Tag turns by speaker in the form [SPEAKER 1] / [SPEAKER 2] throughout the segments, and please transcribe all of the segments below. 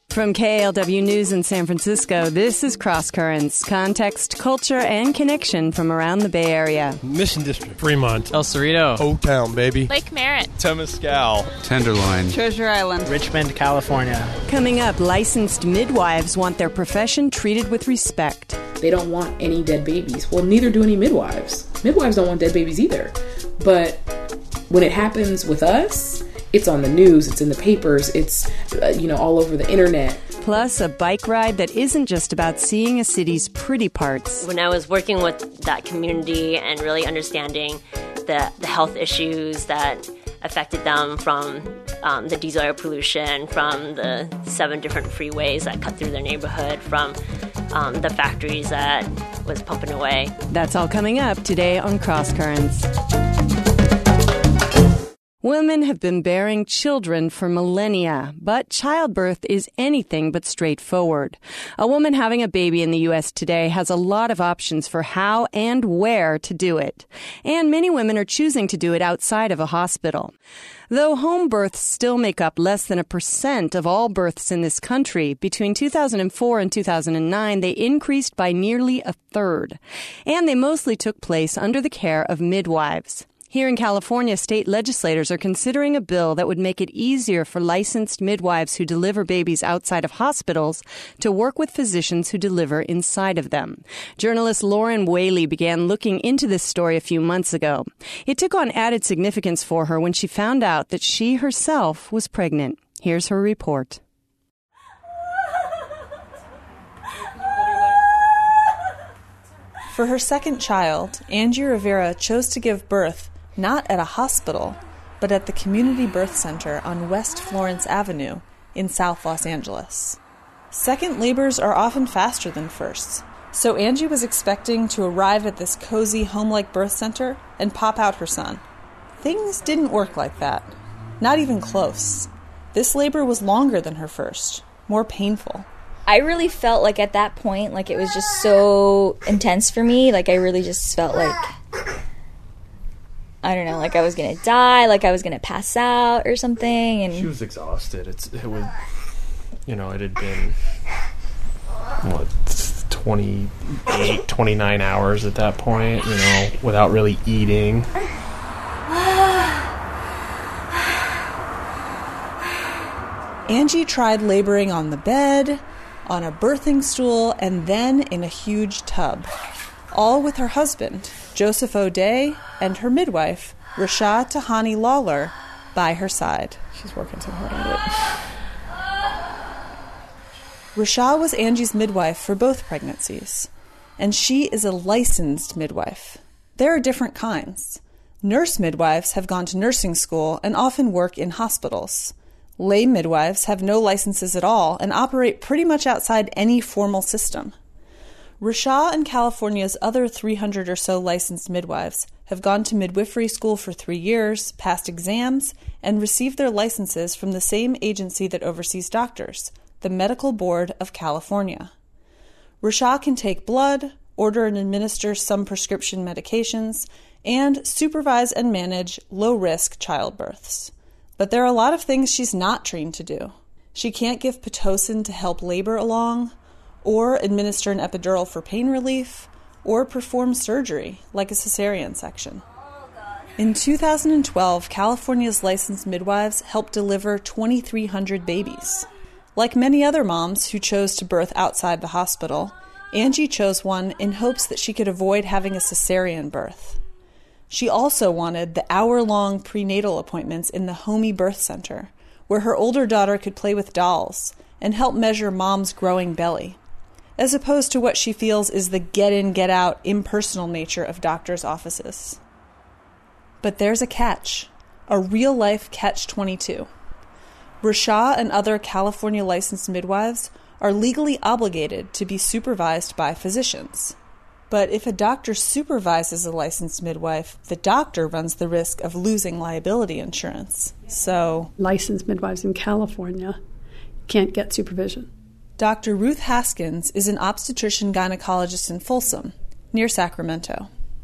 [SPEAKER 1] From KALW News in San Francisco, this is Cross Currents, context, culture, and connection from around the Bay Area.
[SPEAKER 2] Mission District, Fremont,
[SPEAKER 3] El Cerrito,
[SPEAKER 2] Old Town, baby,
[SPEAKER 4] Lake Merritt,
[SPEAKER 2] Temescal,
[SPEAKER 5] Tenderloin,
[SPEAKER 6] Treasure Island,
[SPEAKER 7] Richmond, California.
[SPEAKER 1] Coming up, licensed midwives want their profession treated with respect.
[SPEAKER 8] They don't want any dead babies. Well, neither do any midwives. Midwives don't want dead babies either. But when it happens with us, it's on the news, it's in the papers, it's, all over the internet.
[SPEAKER 1] Plus, a bike ride that isn't just about seeing a city's pretty parts.
[SPEAKER 9] When I was working with that community and really understanding the health issues that affected them from the diesel air pollution, from the 7 different freeways that cut through their neighborhood, from the factories that was pumping away.
[SPEAKER 1] That's all coming up today on Cross Currents. Women have been bearing children for millennia, but childbirth is anything but straightforward. A woman having a baby in the U.S. today has a lot of options for how and where to do it. And many women are choosing to do it outside of a hospital. Though home births still make up less than 1% of all births in this country, between 2004 and 2009, they increased by nearly 1/3. And they mostly took place under the care of midwives. Here in California, state legislators are considering a bill that would make it easier for licensed midwives who deliver babies outside of hospitals to work with physicians who deliver inside of them. Journalist Lauren Whaley began looking into this story a few months ago. It took on added significance for her when she found out that she herself was pregnant. Here's her report.
[SPEAKER 10] For her second child, Angie Rivera chose to give birth not at a hospital, but at the Community Birth Center on West Florence Avenue in South Los Angeles. Second labors are often faster than firsts, so Angie was expecting to arrive at this cozy home-like birth center and pop out her son. Things didn't work like that. Not even close. This labor was longer than her first, more painful.
[SPEAKER 11] I really felt like at that point, like it was just so intense for me. Like I really just felt like, I don't know, like I was going to die, like I was going to pass out or something. And
[SPEAKER 3] she was exhausted. It had been, 29 hours at that point, without really eating.
[SPEAKER 10] Angie tried laboring on the bed, on a birthing stool, and then in a huge tub, all with her husband, Joseph O'Day, and her midwife, Rasha Tahani Lawler, by her side. She's working so hard at it. Rasha was Angie's midwife for both pregnancies, and she is a licensed midwife. There are different kinds. Nurse midwives have gone to nursing school and often work in hospitals. Lay midwives have no licenses at all and operate pretty much outside any formal system. Rasha and California's other 300 or so licensed midwives have gone to midwifery school for 3 years, passed exams, and received their licenses from the same agency that oversees doctors, the Medical Board of California. Rasha can take blood, order and administer some prescription medications, and supervise and manage low-risk childbirths. But there are a lot of things she's not trained to do. She can't give Pitocin to help labor along, or administer an epidural for pain relief, or perform surgery, like a cesarean section. In 2012, California's licensed midwives helped deliver 2,300 babies. Like many other moms who chose to birth outside the hospital, Angie chose one in hopes that she could avoid having a cesarean birth. She also wanted the hour-long prenatal appointments in the Homey Birth Center, where her older daughter could play with dolls and help measure mom's growing belly, as opposed to what she feels is the get-in, get-out, impersonal nature of doctors' offices. But there's a catch, a real-life catch-22. Rasha and other California licensed midwives are legally obligated to be supervised by physicians. But if a doctor supervises a licensed midwife, the doctor runs the risk of losing liability insurance. So,
[SPEAKER 6] licensed midwives in California can't get supervision.
[SPEAKER 10] Dr. Ruth Haskins is an obstetrician-gynecologist in Folsom, near Sacramento.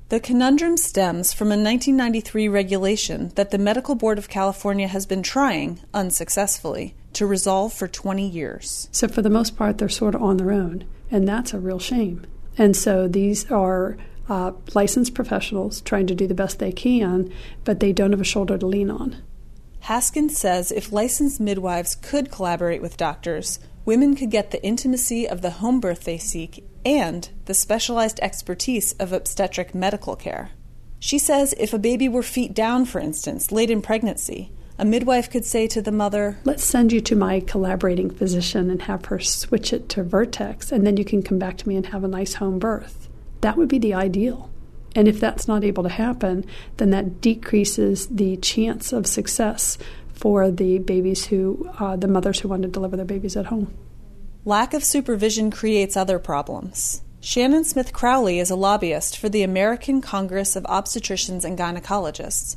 [SPEAKER 10] The conundrum stems from a 1993 regulation that the Medical Board of California has been trying, unsuccessfully, to resolve for 20 years.
[SPEAKER 6] So for the most part, they're sort of on their own, and that's a real shame. And so these are licensed professionals trying to do the best they can, but they don't have a shoulder to lean on.
[SPEAKER 10] Haskins says if licensed midwives could collaborate with doctors, women could get the intimacy of the home birth they seek and the specialized expertise of obstetric medical care. She says if a baby were feet down, for instance, late in pregnancy, a midwife could say to the mother,
[SPEAKER 6] "Let's send you to my collaborating physician and have her switch it to Vertex, and then you can come back to me and have a nice home birth." That would be the ideal. And if that's not able to happen, then that decreases the chance of success for the babies the mothers who want to deliver their babies at home.
[SPEAKER 10] Lack of supervision creates other problems. Shannon Smith Crowley is a lobbyist for the American Congress of Obstetricians and Gynecologists,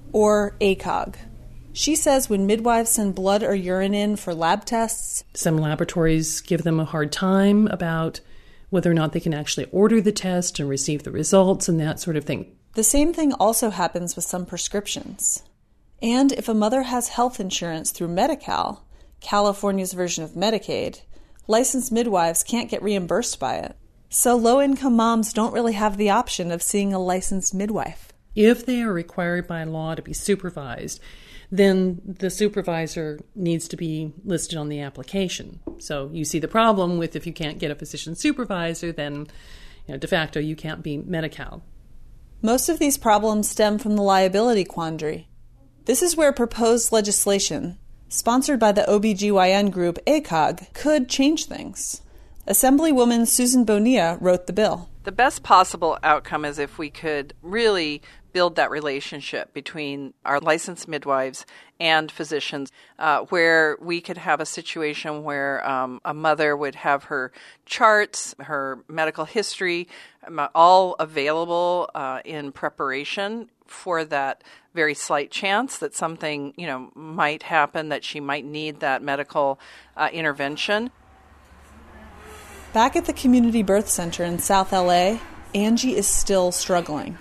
[SPEAKER 10] or ACOG. She says when midwives send blood or urine in for lab tests,
[SPEAKER 4] some laboratories give them a hard time about whether or not they can actually order the test and receive the results and that sort of thing.
[SPEAKER 10] The same thing also happens with some prescriptions. And if a mother has health insurance through Medi-Cal, California's version of Medicaid, licensed midwives can't get reimbursed by it. So low-income moms don't really have the option of seeing a licensed midwife.
[SPEAKER 4] If they are required by law to be supervised, then the supervisor needs to be listed on the application. So you see the problem with if you can't get a physician supervisor, then de facto you can't be Medi-Cal.
[SPEAKER 10] Most of these problems stem from the liability quandary. This is where proposed legislation, sponsored by the OBGYN group ACOG, could change things. Assemblywoman Susan Bonilla wrote the bill.
[SPEAKER 5] The best possible outcome is if we could really build that relationship between our licensed midwives and physicians, where we could have a situation where a mother would have her charts, her medical history, all available in preparation for that very slight chance that something, might happen, that she might need that medical intervention.
[SPEAKER 10] Back at the Community Birth Center in South LA, Angie is still struggling.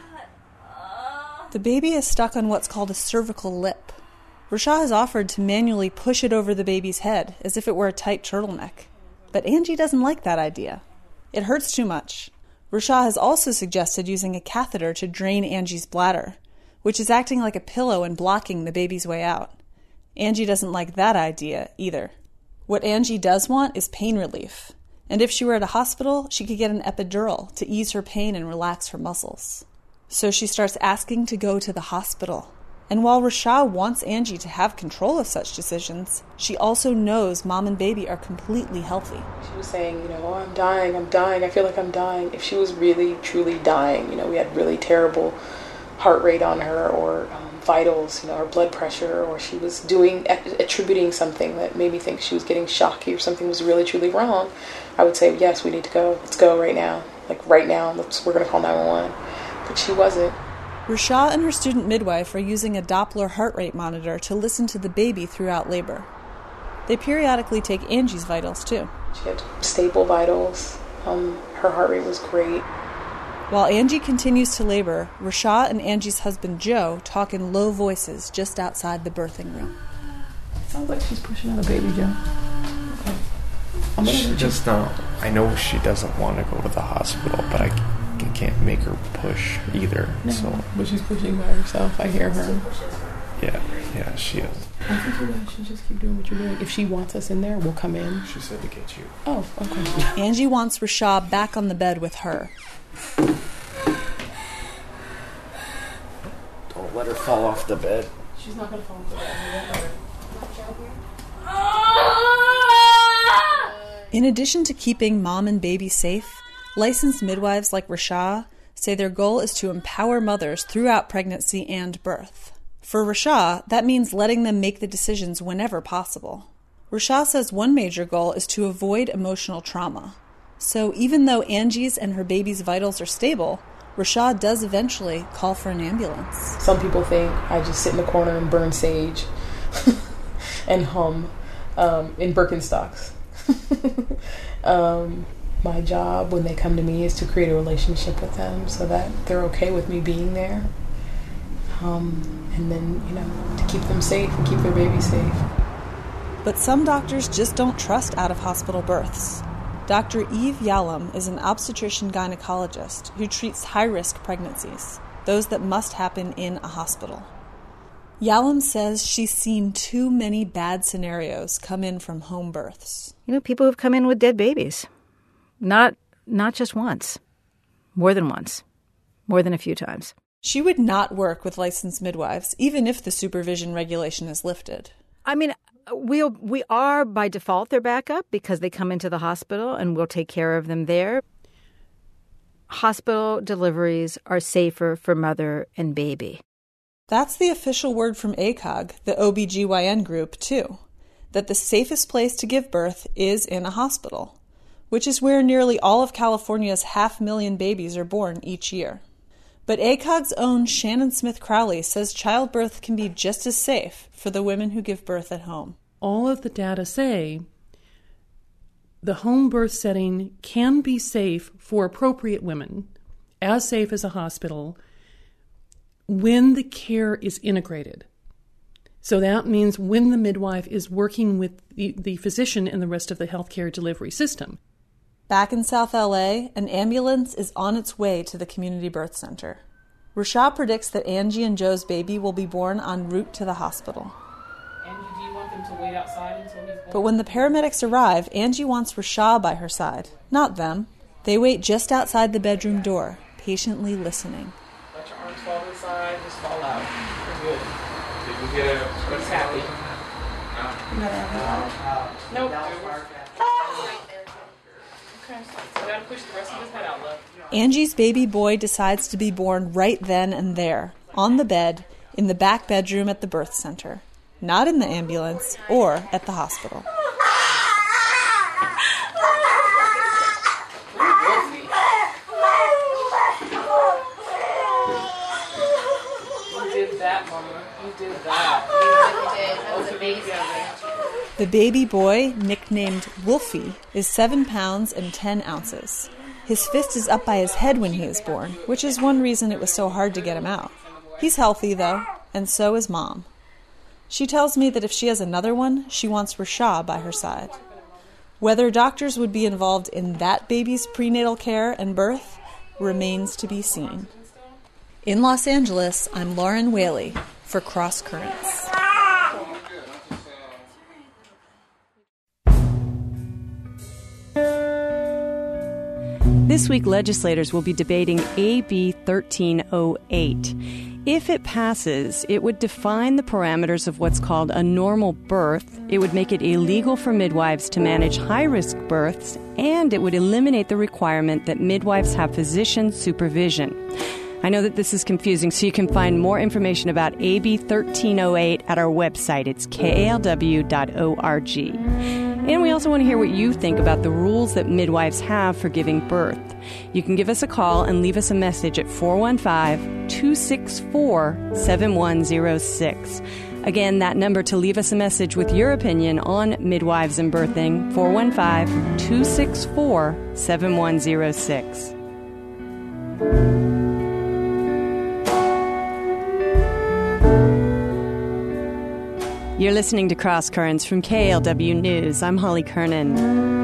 [SPEAKER 10] The baby is stuck on what's called a cervical lip. Rasha has offered to manually push it over the baby's head as if it were a tight turtleneck. But Angie doesn't like that idea. It hurts too much. Rasha has also suggested using a catheter to drain Angie's bladder, which is acting like a pillow and blocking the baby's way out. Angie doesn't like that idea either. What Angie does want is pain relief. And if she were at a hospital, she could get an epidural to ease her pain and relax her muscles. So she starts asking to go to the hospital. And while Rasha wants Angie to have control of such decisions, she also knows mom and baby are completely healthy.
[SPEAKER 8] She was saying, "Oh, I'm dying, I feel like I'm dying." If she was really, truly dying, we had really terrible heart rate on her, or vitals, her blood pressure, or she was attributing something that made me think she was getting shocky or something was really, truly wrong, I would say, yes, we need to go. Let's go right now. Right now, we're going to call 911. But she wasn't.
[SPEAKER 10] Rasha and her student midwife are using a Doppler heart rate monitor to listen to the baby throughout labor. They periodically take Angie's vitals, too.
[SPEAKER 8] She had stable vitals. Her heart rate was great.
[SPEAKER 10] While Angie continues to labor, Rasha and Angie's husband, Joe, talk in low voices just outside the birthing room.
[SPEAKER 8] Sounds like she's pushing out a baby, Joe. Okay.
[SPEAKER 3] She just don't. I know she doesn't want to go to the hospital, but I can't make her push either.
[SPEAKER 8] No, but she's pushing by herself. I hear her.
[SPEAKER 3] Yeah, she is.
[SPEAKER 8] I think you guys should just keep doing what you're doing. If she wants us in there, we'll come in.
[SPEAKER 3] She said to get you.
[SPEAKER 8] Oh, okay.
[SPEAKER 10] Angie wants Rasha back on the bed with her.
[SPEAKER 3] Don't let her fall off the bed.
[SPEAKER 8] She's not going to fall off the bed.
[SPEAKER 10] In addition to keeping mom and baby safe, licensed midwives like Rasha say their goal is to empower mothers throughout pregnancy and birth. For Rasha, that means letting them make the decisions whenever possible. Rasha says one major goal is to avoid emotional trauma. So even though Angie's and her baby's vitals are stable, Rasha does eventually call for an ambulance.
[SPEAKER 8] Some people think I just sit in the corner and burn sage and hum in Birkenstocks. My job when they come to me is to create a relationship with them so that they're okay with me being there. And then, to keep them safe and keep their baby safe.
[SPEAKER 10] But some doctors just don't trust out-of-hospital births. Dr. Eve Yalom is an obstetrician-gynecologist who treats high-risk pregnancies, those that must happen in a hospital. Yalom says she's seen too many bad scenarios come in from home births.
[SPEAKER 7] People who've come in with dead babies. Not just once. More than once. More than a few times.
[SPEAKER 10] She would not work with licensed midwives, even if the supervision regulation is lifted.
[SPEAKER 7] I mean, we are by default their backup because they come into the hospital and we'll take care of them there. Hospital deliveries are safer for mother and baby.
[SPEAKER 10] That's the official word from ACOG, the OBGYN group, too, that the safest place to give birth is in a hospital, which is where nearly all of California's 500,000 babies are born each year. But ACOG's own Shannon Smith Crowley says childbirth can be just as safe for the women who give birth at home.
[SPEAKER 4] All of the data say the home birth setting can be safe for appropriate women, as safe as a hospital, when the care is integrated. So that means when the midwife is working with the physician and the rest of the healthcare delivery system.
[SPEAKER 10] Back in South LA, an ambulance is on its way to the community birth center. Rasha predicts that Angie and Joe's baby will be born en route to the hospital.
[SPEAKER 8] Angie, do you want them to wait outside until he's born?
[SPEAKER 10] But when the paramedics arrive, Angie wants Rasha by her side, not them. They wait just outside the bedroom door, patiently listening.
[SPEAKER 8] Let your arms fall to the side, just fall out. You're good. Did you get it? What's happy? No. Nope. Okay, so I gotta push the rest of his head out, look.
[SPEAKER 10] Angie's baby boy decides to be born right then and there, on the bed, in the back bedroom at the birth center, not in the ambulance or at the hospital.
[SPEAKER 8] You did that, Mama. You did that. You did. That was amazing.
[SPEAKER 10] The baby boy, nicknamed Wolfie, is 7 pounds and 10 ounces. His fist is up by his head when he was born, which is one reason it was so hard to get him out. He's healthy, though, and so is Mom. She tells me that if she has another one, she wants Rasha by her side. Whether doctors would be involved in that baby's prenatal care and birth remains to be seen. In Los Angeles, I'm Lauren Whaley for Cross Currents.
[SPEAKER 1] This week, legislators will be debating AB 1308. If it passes, it would define the parameters of what's called a normal birth. It would make it illegal for midwives to manage high-risk births, and it would eliminate the requirement that midwives have physician supervision. I know that this is confusing, so you can find more information about AB 1308 at our website. It's kalw.org. And we also want to hear what you think about the rules that midwives have for giving birth. You can give us a call and leave us a message at 415-264-7106. Again, that number to leave us a message with your opinion on midwives and birthing, 415-264-7106. You're listening to Cross Currents from KALW News. I'm Holly Kernan.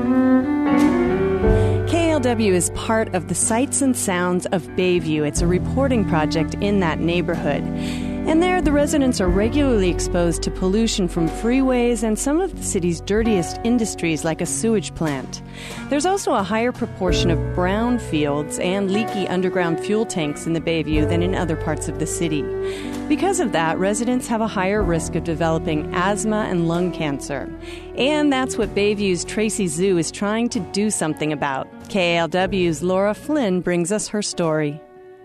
[SPEAKER 1] KALW is part of the Sights and Sounds of Bayview. It's a reporting project in that neighborhood. And there, the residents are regularly exposed to pollution from freeways and some of the city's dirtiest industries, like a sewage plant. There's also a higher proportion of brown fields and leaky underground fuel tanks in the Bayview than in other parts of the city. Because of that, residents have a higher risk of developing asthma and lung cancer. And that's what Bayview's Tracy Zhu is trying to do something about. KALW's Laura Flynn brings us her story.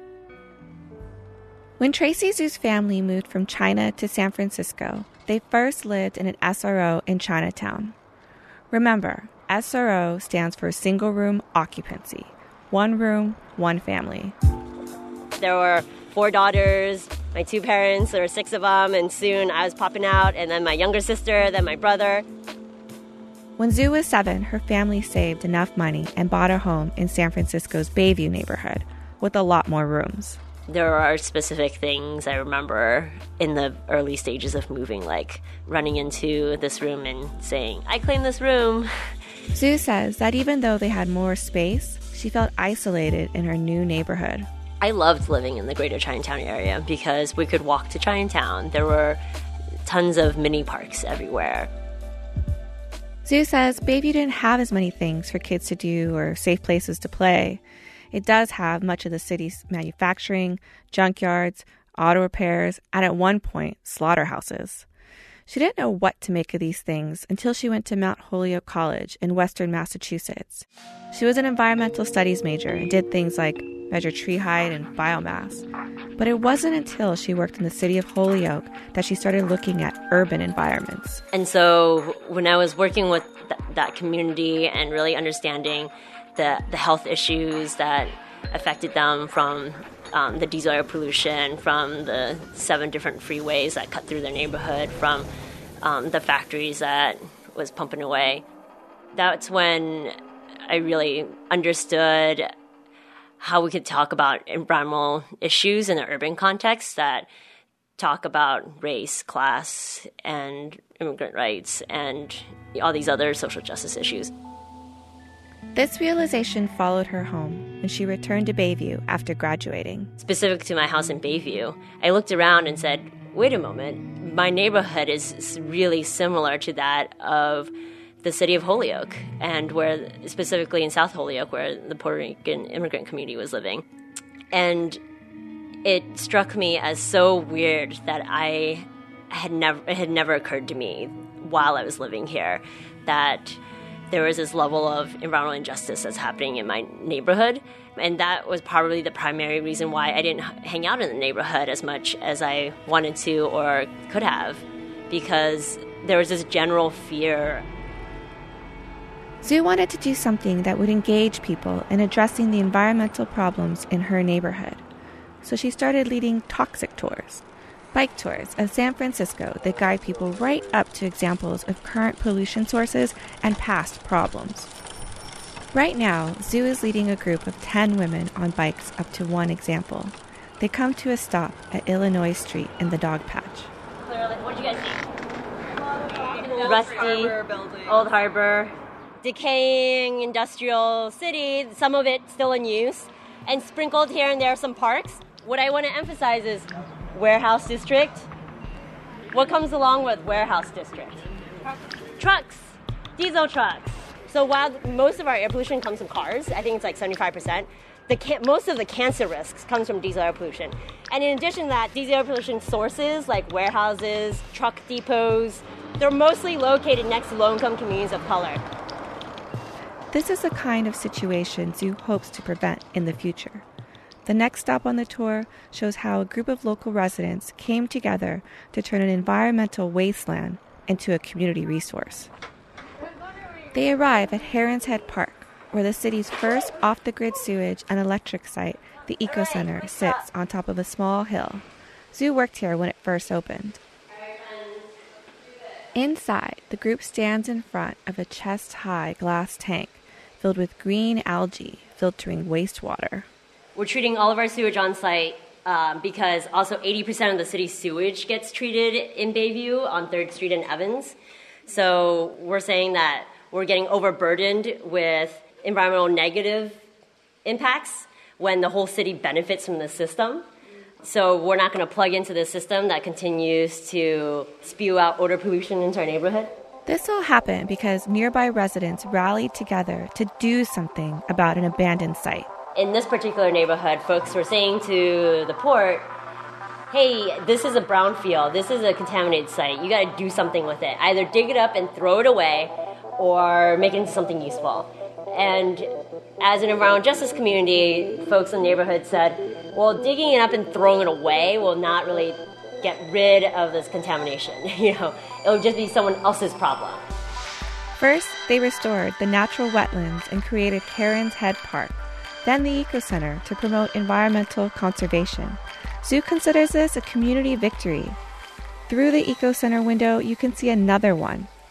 [SPEAKER 12] When Tracy Zhu's family moved from China to San Francisco, they first lived in an SRO in Chinatown. Remember, SRO stands for Single Room Occupancy. 1 room, 1 family.
[SPEAKER 9] There were 4 daughters, my 2 parents, there were 6 of them, and soon I was popping out, and then my younger sister, then my brother.
[SPEAKER 12] When Zhu was 7, her family saved enough money and bought a home in San Francisco's Bayview neighborhood with a lot more rooms.
[SPEAKER 9] There are specific things I remember in the early stages of moving, like running into this room and saying, "I claim this room."
[SPEAKER 12] Zhu says that even though they had more space, she felt isolated in her new neighborhood.
[SPEAKER 9] I loved living in the greater Chinatown area because we could walk to Chinatown. There were tons of mini parks everywhere.
[SPEAKER 12] Zhu says Bayview didn't have as many things for kids to do or safe places to play. It does have much of the city's manufacturing, junkyards, auto repairs, and at one point, slaughterhouses. She didn't know what to make of these things until she went to Mount Holyoke College in western Massachusetts. She was an environmental studies major and did things like measure tree height and biomass. But it wasn't until she worked in the city of Holyoke that she started looking at urban environments.
[SPEAKER 9] And so when I was working with that community and really understanding the health issues that affected them from the diesel air pollution, from the 7 different freeways that cut through their neighborhood, from the factories that was pumping away, that's when I really understood how we could talk about environmental issues in an urban context that talk about race, class, and immigrant rights, and all these other social justice issues.
[SPEAKER 12] This realization followed her home when she returned to Bayview after graduating.
[SPEAKER 9] Specific to my house in Bayview, I looked around and said, wait a moment, my neighborhood is really similar to that of the city of Holyoke, and where specifically in South Holyoke, where the Puerto Rican immigrant community was living. And it struck me as so weird that it had never occurred to me while I was living here that there was this level of environmental injustice that's happening in my neighborhood. And that was probably the primary reason why I didn't hang out in the neighborhood as much as I wanted to or could have, because there was this general fear.
[SPEAKER 12] Zhu wanted to do something that would engage people in addressing the environmental problems in her neighborhood. So she started leading toxic tours, bike tours of San Francisco that guide people right up to examples of current pollution sources and past problems. Right now, Zhu is leading a group of 10 women on bikes up to one example. They come to a stop at Illinois Street in the dog patch.
[SPEAKER 9] What did you guys see? Rusty, old harbor, decaying industrial city, some of it still in use, and sprinkled here and there some parks. What I want to emphasize is warehouse district. What comes along with warehouse district? Trucks, diesel trucks. So while most of our air pollution comes from cars, I think it's like 75%, most of the cancer risks comes from diesel air pollution. And in addition to that, diesel air pollution sources like warehouses, truck depots, they're mostly located next to low-income communities of color.
[SPEAKER 12] This is the kind of situation Zhu hopes to prevent in the future. The next stop on the tour shows how a group of local residents came together to turn an environmental wasteland into a community resource. They arrive at Herons Head Park, where the city's first off-the-grid sewage and electric site, the Eco Center, sits on top of a small hill. Zhu worked here when it first opened. Inside, the group stands in front of a chest-high glass tank filled with green algae filtering wastewater.
[SPEAKER 9] We're treating all of our sewage on site because also 80% of the city's sewage gets treated in Bayview on 3rd Street and Evans. So we're saying that we're getting overburdened with environmental negative impacts when the whole city benefits from the system. So we're not going to plug into the system that continues to spew out odor pollution into our neighborhood.
[SPEAKER 12] This all happened because nearby residents rallied together to do something about an abandoned site.
[SPEAKER 9] In this particular neighborhood, folks were saying to the port, hey, this is a brownfield, this is a contaminated site, you got to do something with it. Either dig it up and throw it away or make it into something useful. And as an environmental justice community, folks in the neighborhood said, well, digging it up and throwing it away will not really get rid of this contamination. It'll just be someone else's problem.
[SPEAKER 12] First, they restored the natural wetlands and created Herons Head Park, then the Eco Center to promote environmental conservation. Zhu considers this a community victory. Through the Eco Center window, you can see another one,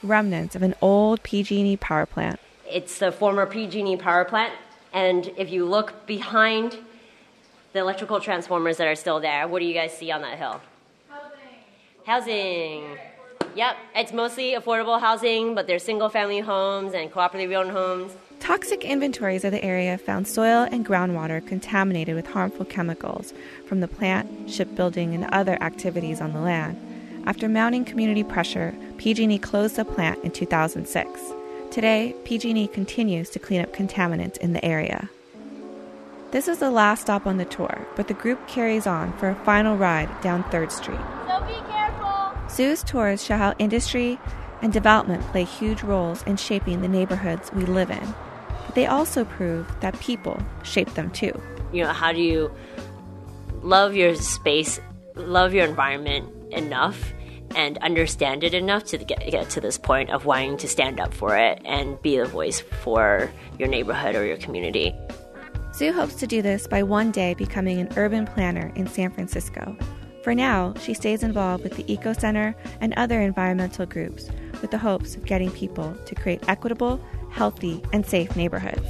[SPEAKER 12] remnants of an old PG&E power plant.
[SPEAKER 9] It's the former PG&E power plant, and if you look behind the electrical transformers that are still there, what do you guys see on that hill? Housing. Yep, it's mostly affordable housing, but there's single-family homes and cooperatively owned homes.
[SPEAKER 12] Toxic inventories of the area found soil and groundwater contaminated with harmful chemicals from the plant, shipbuilding, and other activities on the land. After mounting community pressure, PG&E closed the plant in 2006. Today, PG&E continues to clean up contaminants in the area. This is the last stop on the tour, but the group carries on for a final ride down 3rd Street.
[SPEAKER 13] So be careful!
[SPEAKER 12] Zoo's tours show how industry and development play huge roles in shaping the neighborhoods we live in. But they also prove that people shape them too.
[SPEAKER 9] How do you love your space, love your environment enough, and understand it enough to get to this point of wanting to stand up for it and be a voice for your neighborhood or your community?
[SPEAKER 12] Zoo hopes to do this by one day becoming an urban planner in San Francisco. For now, she stays involved with the Eco Center and other environmental groups with the hopes of getting people to create equitable, healthy, and safe neighborhoods.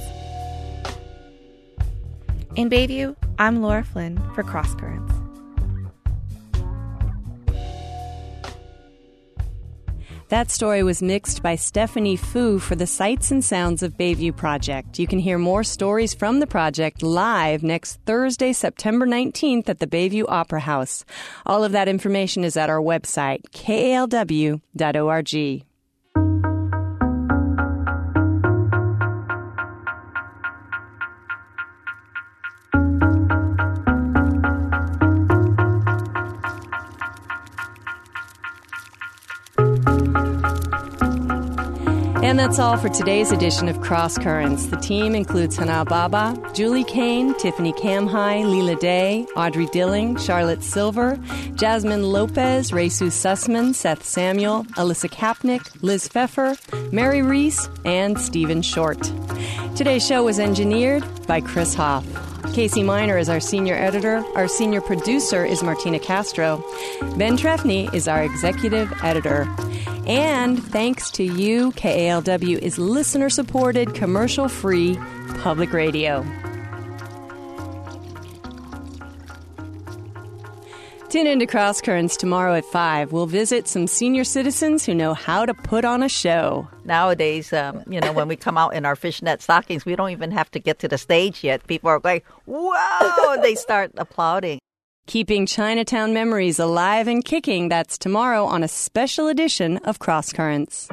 [SPEAKER 12] In Bayview, I'm Laura Flynn for Cross Currents.
[SPEAKER 1] That story was mixed by Stephanie Fu for the Sights and Sounds of Bayview project. You can hear more stories from the project live next Thursday, September 19th at the Bayview Opera House. All of that information is at our website, kalw.org. And that's all for today's edition of Cross Currents. The team includes Hana Baba, Julie Kane, Tiffany Kamhai, Leela Day, Audrey Dilling, Charlotte Silver, Jasmine Lopez, Resu Sussman, Seth Samuel, Alyssa Kapnick, Liz Pfeffer, Mary Reese, and Stephen Short. Today's show was engineered by Chris Hoff. Casey Miner is our senior editor. Our senior producer is Martina Castro. Ben Trefny is our executive editor. And thanks to you, KALW is listener-supported, commercial-free public radio. Tune into Cross Currents tomorrow at 5. We'll visit some senior citizens who know how to put on a show.
[SPEAKER 14] Nowadays, when we come out in our fishnet stockings, we don't even have to get to the stage yet. People are like, whoa, they start applauding.
[SPEAKER 1] Keeping Chinatown memories alive and kicking, that's tomorrow on a special edition of Cross Currents.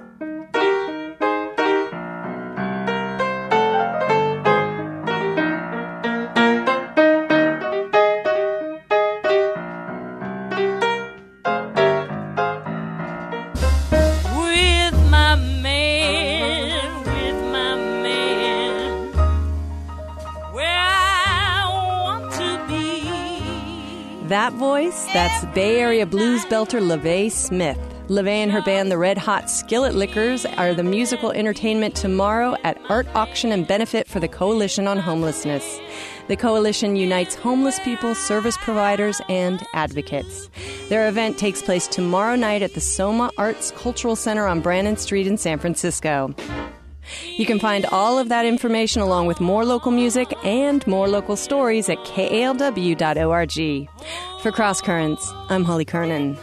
[SPEAKER 1] That voice, that's Bay Area blues belter LaVey Smith. LaVey and her band, the Red Hot Skillet Lickers, are the musical entertainment tomorrow at Art Auction and Benefit for the Coalition on Homelessness. The coalition unites homeless people, service providers, and advocates. Their event takes place tomorrow night at the Soma Arts Cultural Center on Brannan Street in San Francisco. You can find all of that information along with more local music and more local stories at kalw.org. For Cross Currents, I'm Holly Kernan.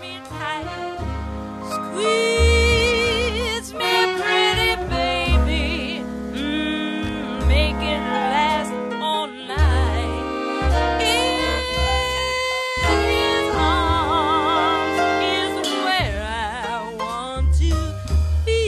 [SPEAKER 13] Squeeze me, pretty baby, make it last all night. In his arms is where I want to be.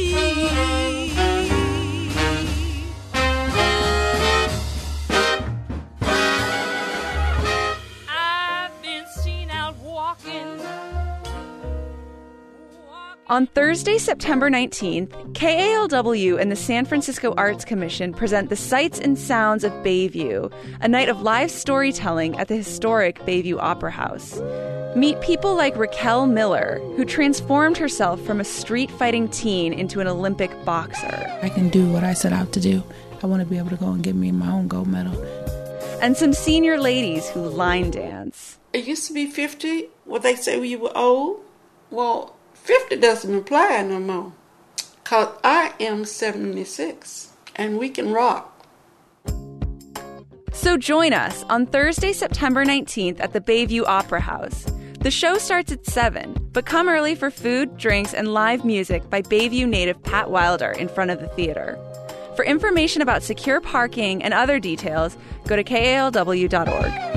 [SPEAKER 15] On Thursday, September 19th, KALW and the San Francisco Arts Commission present the Sights and Sounds of Bayview, a night of live storytelling at the historic Bayview Opera House. Meet people like Raquel Miller, who transformed herself from a street-fighting teen into an Olympic boxer.
[SPEAKER 16] I can do what I set out to do. I want to be able to go and get me my own gold medal.
[SPEAKER 15] And some senior ladies who line dance.
[SPEAKER 17] It used to be 50. What they say when you were old? Well, 50 doesn't apply no more. 'Cause I am 76 and we can rock.
[SPEAKER 15] So join us on Thursday, September 19th at the Bayview Opera House. The show starts at 7, but come early for food, drinks, and live music by Bayview native Pat Wilder in front of the theater. For information about secure parking and other details, go to KALW.org.